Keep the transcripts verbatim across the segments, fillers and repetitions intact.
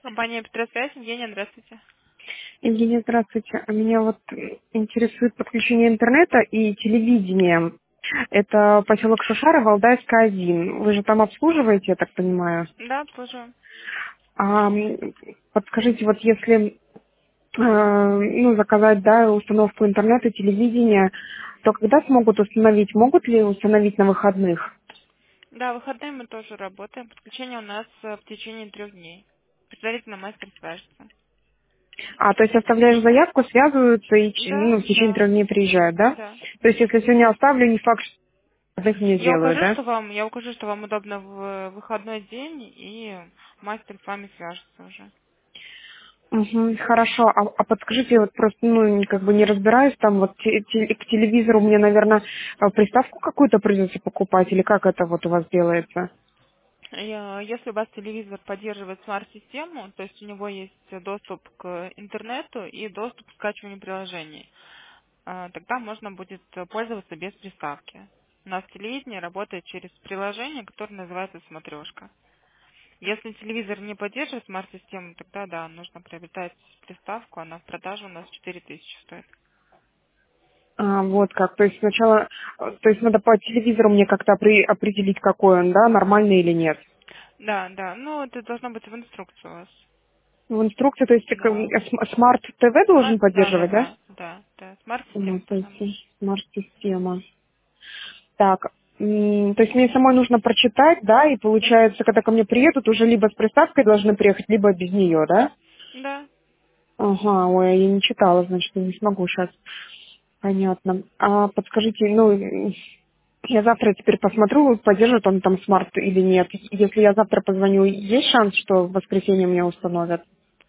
Компания Петросвязь, Евгения, здравствуйте. Евгения, здравствуйте. Меня вот интересует подключение интернета и телевидения. Это поселок Шушара, Валдайская, один. Вы же там обслуживаете, я так понимаю. Да, обслуживаем. А, м, подскажите, вот если э, ну, заказать, да, установку интернета, телевидения, то когда смогут установить? Могут ли установить на выходных? Да, в выходные мы тоже работаем. Подключение у нас э, в течение трех дней. Предварительно мастер свяжется. А, то есть оставляешь заявку, связываются и ч- Да, ну, в течение да, трех дней приезжают, да? да, То есть если сегодня оставлю, не факт, что выходных мне Я сделают, укажу, да? что вам, я укажу, что вам удобно в выходной день, и мастер с вами свяжется уже. Мгм, хорошо, а, а подскажите, вот просто, ну, не- как бы не разбираюсь, там вот те- те- к телевизору мне, наверное, приставку какую-то придется покупать, или как это вот у вас делается? Я- Если у вас телевизор поддерживает смарт-систему, то есть у него есть доступ к интернету и доступ к скачиванию приложений, а, тогда можно будет э, пользоваться без приставки. У нас телевидение работает через приложение, которое называется «Смотрешка». Если телевизор не поддерживает смарт-систему, тогда да, нужно приобретать приставку, она в продаже у нас четыре тысячи стоит. А, вот как, то есть сначала, э, то есть надо по телевизору мне как-то опре- определить, какой он, да, нормальный или нет. Да, да, ну это должно быть в инструкции у вас. В инструкции, то есть э, Да. смарт ТВ должен Смарт, да, да, поддерживать, да? да, да, да, Ну, смарт-система то должна есть быть. смарт-система. Так, м, то есть мне самой нужно прочитать, да, и получается, когда ко мне приедут, уже либо с приставкой должны приехать, либо без нее, да? Да. Ага, ой, я не читала, значит, я не смогу сейчас. Понятно. А подскажите, ну, я завтра теперь посмотрю, поддержит он там смарт или нет. Если я завтра позвоню, есть шанс, что в воскресенье мне установят?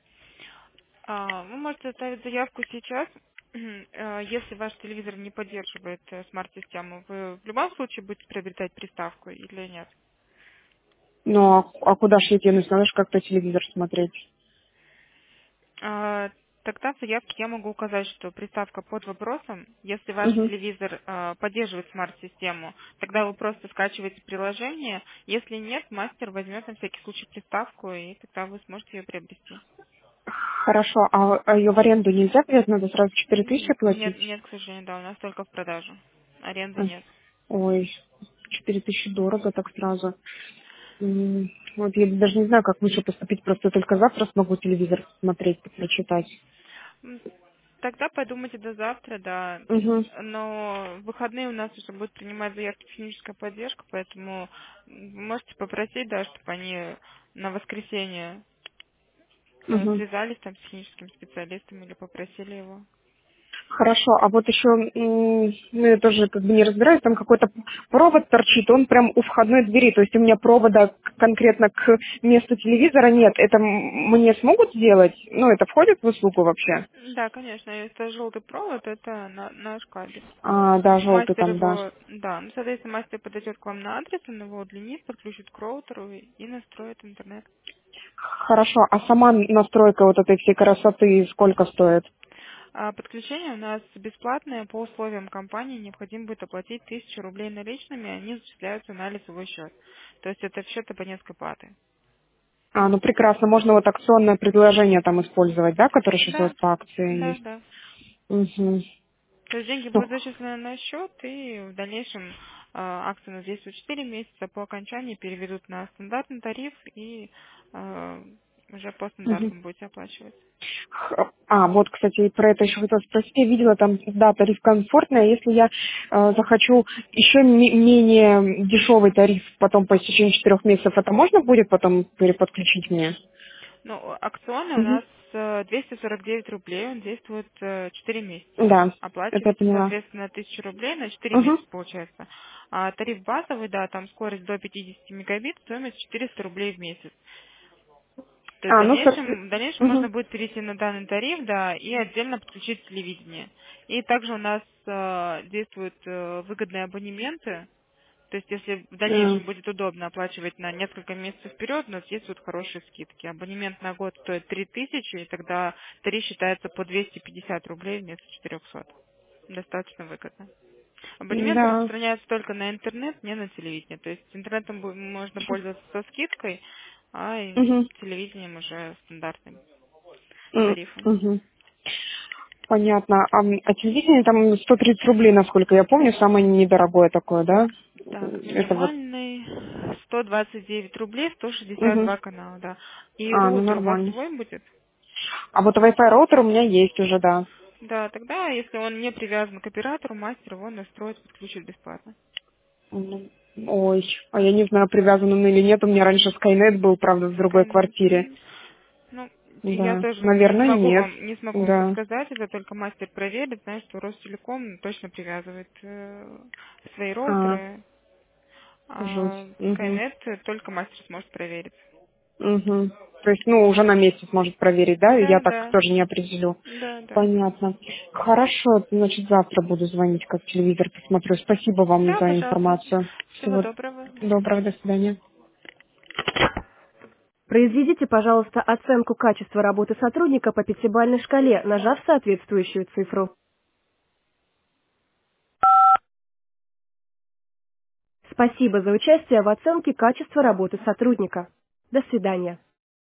А, вы можете оставить заявку сейчас. Э, Если ваш телевизор не поддерживает э, смарт-систему, вы в любом случае будете приобретать приставку или нет? Ну, а, а куда ж я денусь? Надо же как-то телевизор смотреть. А, Тогда в заявке я могу указать, что приставка под вопросом. Если ваш Угу. телевизор э, поддерживает смарт-систему, тогда вы просто скачиваете приложение. Если нет, мастер возьмет на всякий случай приставку, и тогда вы сможете ее приобрести. Хорошо, а, а ее в аренду нельзя взять? Надо сразу четыре тысячи Н- Нет, платить? нет, к сожалению, да, у нас только в продажу. Аренды Ой, нет. ой, четыре тысячи дорого так сразу. М, Вот я даже не знаю, как лучше поступить. Просто только завтра смогу телевизор смотреть, прочитать. М, Тогда подумайте до завтра, да. Угу, Но в выходные у нас уже будет принимать заявки техническая поддержка, поэтому м, вы можете попросить, да, чтобы они на воскресенье э, угу. связались там с техническим специалистом или попросили его. Хорошо, а вот еще, м, ну я тоже как бы не разбираюсь, там какой-то провод торчит, он прям у входной двери, то есть у меня провода к- конкретно к месту телевизора нет. Это м- мне смогут сделать? Ну, это входит в услугу вообще? Да, конечно, если желтый провод, это на- наш кабель. А, да, желтый Мастер там, да. его, да, ну, соответственно, мастер подойдет к вам на адрес, он его удлинит, подключит к роутеру и и настроит интернет. Хорошо, а сама настройка вот этой всей красоты сколько стоит? А подключение у нас бесплатное по условиям компании. Необходимо будет оплатить тысячу рублей наличными, они зачисляются на лицевой счет. То есть это в счет абонентской платы. А, ну прекрасно, можно вот акционное предложение там использовать, да, которое сейчас у вас Да, по акции да, есть. да. Угу. То есть деньги будут зачислены на счет, и в дальнейшем э, акция у нас действует четыре месяца, по окончании переведут на стандартный тариф, и э, уже по Угу. стандартам будете оплачивать. Х- А, вот, кстати, и про это еще хотела спросить. Я видела там, да, тариф комфортный, а если я э, захочу еще ме- менее дешевый тариф потом по истечении четырех месяцев, это можно будет потом переподключить мне? Ну, акционный у Угу. нас э, двести сорок девять рублей, он действует э, четыре месяца. Да, это я Оплачиваете, поняла. соответственно, тысячу рублей на четыре Угу. месяца получается. А тариф базовый, да, там скорость до пятьдесят мегабит, стоимость четыреста рублей в месяц. То есть в А, ну, дальнейшем, в дальнейшем угу. можно будет перейти на данный тариф, да, и отдельно подключить телевидение. И также у нас э, действуют э, выгодные абонементы. То есть, если в дальнейшем будет удобно оплачивать на несколько месяцев вперед, у нас есть вот хорошие скидки. Абонемент на год стоит три тысячи, и тогда тариф считается по двести пятьдесят рублей вместо четырехсот. Достаточно выгодно. Абонемент Да. распространяется только на интернет, не на телевидение. То есть интернетом бу- можно пользоваться со скидкой, а и Угу. телевидением уже стандартным М, тарифом. мгм. Понятно. А, м, а телевидение там сто тридцать рублей, насколько я помню, самое недорогое такое, да? Так, Это вот. минимальный сто двадцать девять рублей, сто шестьдесят Угу. два канала, да. И А, ну роутер у вас нормально. свой будет? А вот Wi-Fi роутер у меня есть уже, да. Да, тогда, если он не привязан к оператору, мастер его настроит, подключит бесплатно. М, Ой, а я не знаю, привязан он или нет. У меня раньше Skynet был, правда, в другой Skynet. квартире. М, Ну, я Да, тоже не наверное, смогу нет. вам не смогу вам Да. подсказать, это только мастер проверит. Знаю, что Ростелеком точно привязывает э, свои А, роутеры, а жуть. Угу. Skynet только мастер сможет проверить. Угу. То есть, ну, уже на месте сможет проверить, да? Я Да, так да, тоже не определю. да, да. Понятно. Хорошо, значит, завтра буду звонить, как телевизор посмотрю. Спасибо вам Да, за пожалуйста. информацию. Всего Всего доброго. До доброго, свидания. до свидания. Произведите, пожалуйста, оценку качества работы сотрудника по пятибалльной шкале, нажав соответствующую цифру. Спасибо за участие в оценке качества работы сотрудника. До свидания.